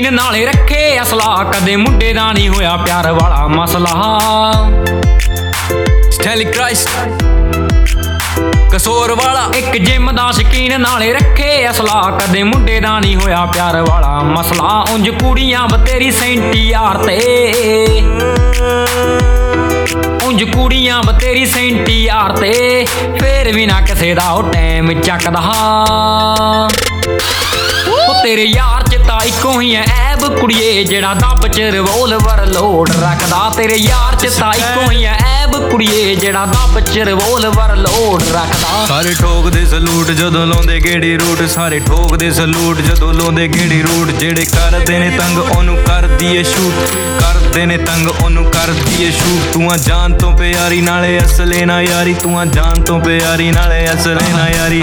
ਸ਼ਕੀਨ ਨਾਲੇ ਰੱਖੇ ਅਸਲਾ, ਕਦੇ ਮੁੰਡੇ ਦਾ ਨਹੀਂ ਹੋਇਆ ਪਿਆਰ ਵਾਲਾ ਮਸਲਾ। ਸਟੈਲੀ ਕ੍ਰਾਈਸਟ ਕਸੂਰ ਵਾਲਾ ਇੱਕ ਜਿਮ ਦਾ ਸ਼ਕੀਨ ਨਾਲੇ ਰੱਖੇ ਅਸਲਾ, ਕਦੇ ਮੁੰਡੇ ਦਾ ਨਹੀਂ ਹੋਇਆ ਪਿਆਰ ਵਾਲਾ ਮਸਲਾ। ਉਂਝ ਕੁੜੀਆਂ ਬਤੇਰੀ ਸੈਂਟੀ ਯਾਰ ਤੇ, ਉਂਝ ਕੁੜੀਆਂ ਬਤੇਰੀ ਸੈਂਟੀ ਯਾਰ ਤੇ, ਫੇਰ ਵੀ ਨਾ ਕਿਸੇ ਦਾ ਉਹ ਟਾਈਮ ਚੱਕਦਾ। ਉਹ ਤੇਰੇ ਯਾਰ ਚ ਤਾਂ ਇੱਕੋ ਹੀ ਐ ਐਬ ਕੁੜੀਏ, ਜਿਹੜਾ ਦੱਬ ਚ ਰਿਵੋਲਵਰ ਲੋਡ ਰੱਖਦਾ। ਤੇਰੇ ਯਾਰ ਚ ਤਾਂ ਇੱਕੋ ਹੀ ਐ ਐਬ ਕੁੜੀਏ, ਜਿਹੜਾ ਦੱਬ ਚ ਰਿਵੋਲਵਰ ਲੋਡ ਰੱਖਦਾ। ਸਾਰੇ ਠੋਕਦੇ ਸਲੂਟ ਜਦੋਂ ਲਾਉਂਦੇ ਗੇੜੀ ਰੂਟ, ਸਾਰੇ ਠੋਕਦੇ ਸਲੂਟ ਜਦੋਂ ਲਾਉਂਦੇ ਗੇੜੀ ਰੂਟ। ਜਿਹੜੇ ਕਰਦੇ ਨੇ ਤੰਗ ਉਹਨੂੰ ਕਰਦੀ ਏ ਸ਼ੂਟ, ਕਰਦੇ ਨੇ ਤੰਗ ਉਹਨੂੰ ਕਰਦੀ ਏ ਸ਼ੂਟ। ਤੂੰ ਆ ਜਾਨ ਤੋਂ ਪਿਆਰੀ ਨਾਲੇ ਅਸਲੇ ਨਾ ਯਾਰੀ, ਤੂੰ ਆ ਜਾਨ ਤੋਂ ਪਿਆਰੀ ਨਾਲੇ ਅਸਲੇ ਨਾ ਯਾਰੀ।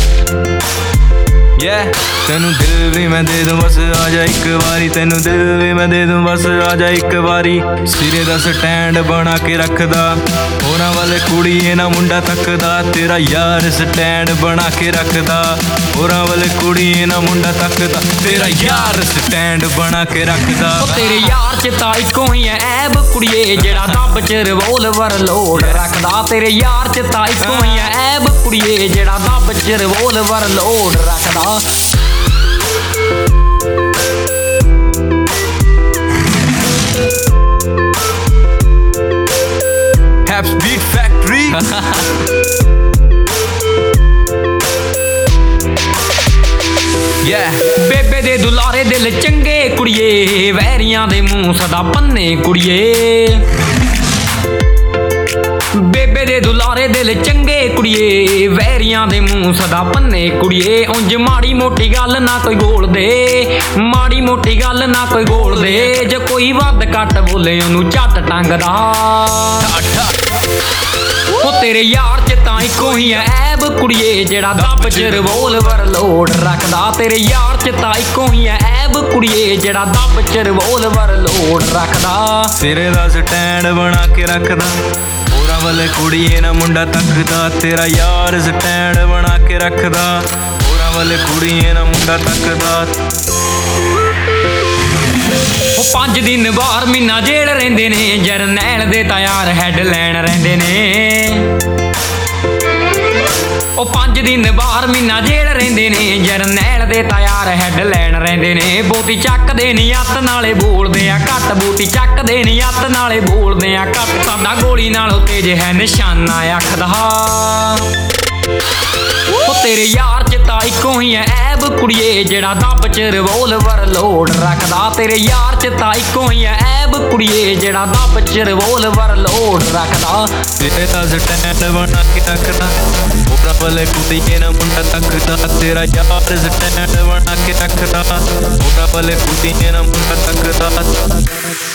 ਤੈਨੂੰ ਦਿਲ ਵੀ ਮੈਂ ਦੇ ਦੂੰ ਬਸ ਆ ਜਾ ਇੱਕ ਵਾਰੀ, ਤੈਨੂੰ ਦਿਲ ਵੀ ਮੈਂ ਦੇ ਦੂੰ ਬਸ ਆ ਜਾ ਇੱਕ ਵਾਰੀ। ਸਿਰੇ ਦਾ ਸਟੈਂਡ ਬਣਾ ਕੇ ਰੱਖਦਾ, ਹੋਰਾਂ ਵਾਲੇ ਕੁੜੀ ਇਹ ਨਾ ਮੁੰਡਾ ਤੱਕਦਾ। ਤੇਰਾ ਯਾਰ ਸਟੈਂਡ ਬਣਾ ਕੇ ਰੱਖਦਾ, ਹੋਰਾਂ ਵਾਲੇ ਕੁੜੀ ਇਹ ਨਾ ਮੁੰਡਾ ਤੱਕਦਾ। ਤੇਰਾ ਯਾਰ ਸਟੈਂਡ ਬਣਾ ਕੇ ਰੱਖਦਾ। ਉਹ ਤੇਰੇ ਯਾਰ ਚ ਤਾਂ ਇੱਕੋ ਹੀ ਐ ਐਬ ਕੁੜੀਏ, ਜਿਹੜਾ ਦੱਬ ਚ ਰਿਵੋਲਵਰ ਲੋਡ ਰੱਖਦਾ। ਤੇਰੇ ਯਾਰ ਚ ਤਾਂ ਇੱਕੋ ਹੀ ਐ ਐਬ ਕੁੜੀਏ, ਜਿਹੜਾ ਦੱਬ ਚ ਰਿਵੋਲਵਰ ਲੋਡ ਰੱਖਦਾ। Haps Beat Factory ਬੇਬੇ ਦੇ ਦੁਲਾਰੇ ਦਿਲ ਚੰਗੇ ਕੁੜੀਏ, ਵੈਰੀਆਂ ਦੇ ਮੂੰਹ ਸਦਾ ਪੰਨੇ ਕੁੜੀਏ। ਬੇਬੇ ਦੇ ਦੁਲਾਰੇ ਦਿਲ ਚੰਗੇ ਕੁੜੀਏ, ਵੈਰੀਆਂ ਦੇ ਮੂੰਹ ਸਦਾ ਪੰਨੇ ਕੁੜੀਏ। ਉਂਝ ਮਾੜੀ ਮੋਟੀ ਗੱਲ ਨਾ ਕੋਈ ਗੋਲਦੇ, ਮਾੜੀ ਮੋਟੀ ਗੱਲ ਨਾ ਕੋਈ ਗੋਲਦੇ। ਜੇ ਕੋਈ ਵੱਧ ਘੱਟ ਬੋਲੇ ਉਹਨੂੰ ਝੱਟ ਟੰਗਦਾ। ਉਹ ਤੇਰੇ ਯਾਰ ਚ ਤਾਂ ਇੱਕੋ ਹੀ ਐ ਐਬ ਕੁੜੀਏ, ਜਿਹੜਾ ਦੱਬ ਚ ਰਿਵੋਲਵਰ ਲੋਡ ਰੱਖਦਾ। ਤੇਰੇ ਯਾਰ ਚ ਤਾਂ ਇੱਕੋ ਹੀ ਐ ਐਬ ਕੁੜੀਏ, ਜਿਹੜਾ ਦੱਬ ਚ ਰਿਵੋਲਵਰ ਲੋਡ ਰੱਖਦਾ। ਸਿਰੇ ਦਾ ਸਟੈਂਡ ਬਣਾ ਕੇ ਰੱਖਦਾ, ਹੋਰਾਂ ਵਾਲੇ ਕੁੜੀ ਇਹ ਨਾ ਮੁੰਡਾ ਤੱਕਦਾ। ਤੇਰਾ ਯਾਰ ਸਟੈਂਡ ਬਣਾ ਕੇ ਰੱਖਦਾ, ਹੋਰਾਂ ਵਾਲੇ ਕੁੜੀ ਇਹ ਨਾ ਮੁੰਡਾ ਤੱਕਦਾ। ਉਹ 5 ਦਿਨ ਬਾਹਰ ਮਹੀਨਾ ਜੇਲ੍ਹ ਰਹਿੰਦੇ ਨੇ, ਜਰਨੈਲ ਦੇ ਤਾਂ ਯਾਰ ਹੈਡਲਾਈਨ ਰਹਿੰਦੇ ਨੇ। ਉਹ 5 ਦਿਨ ਬਾਹਰ ਮਹੀਨਾ ਜੇਲ੍ਹ ਰਹਿੰਦੇ ਨੇ, ਜਰਨੈਲ ਦੇ ਤਾਂ ਯਾਰ ਹੈਡਲਾਈਨ ਰਹਿੰਦੇ ਨੇ। ਬੋਤੀ ਚੱਕਦੇ ਨੀ ਅੱਤ ਨਾਲੇ ਬੋਲਦੇ ਆ ਘੱਟ, ਬੋਤੀ ਚੱਕਦੇ ਨੀ ਅੱਤ ਨਾਲੇ ਬੋਲਦੇ ਆ ਘੱਟ। ਸਾਡਾ ਗੋਲੀ ਨਾਲੋਂ ਤੇਜ ਹੈ ਨਿਸ਼ਾਨਾ ਅੱਖ ਦਾ। ਉਹ ਤੇਰੇ ਯਾਰ ਚ ਤਾਂ ਇੱਕੋ ਹੀ ਐ ਐਬ ਕੁੜੀਏ, ਜਿਹੜਾ ਦੱਬ ਚ ਰਿਵੋਲਵਰ ਲੋਡ ਰੱਖਦਾ। ਤੇਰੇ ਯਾਰ ਚ ਤਾਂ ਇੱਕੋ ਹੀ ਐ ਐਬ ਕੁੜੀਏ, ਜਿਹੜਾ ਦੱਬ ਚ ਰਿਵੋਲਵਰ ਲੋਡ ਰੱਖਦਾ। ਤੇਰੇ ਦਾ ਸਟੈਂਡ ਬਣਾ ਕੇ ਰੱਖਦਾ, ਹੋਰਾਂ ਵਾਲੇ ਕੁੜੀ ਇਹ ਨਾ ਮੁੰਡਾ ਤੱਕਦਾ। ਤੇਰਾ ਯਾਰ ਸਟੈਂਡ ਬਣਾ ਕੇ ਰੱਖਦਾ, ਹੋਰਾਂ ਵਾਲੇ ਕੁੜੀ ਇਹ ਨਾ ਮੁੰਡਾ ਤੱਕਦਾ।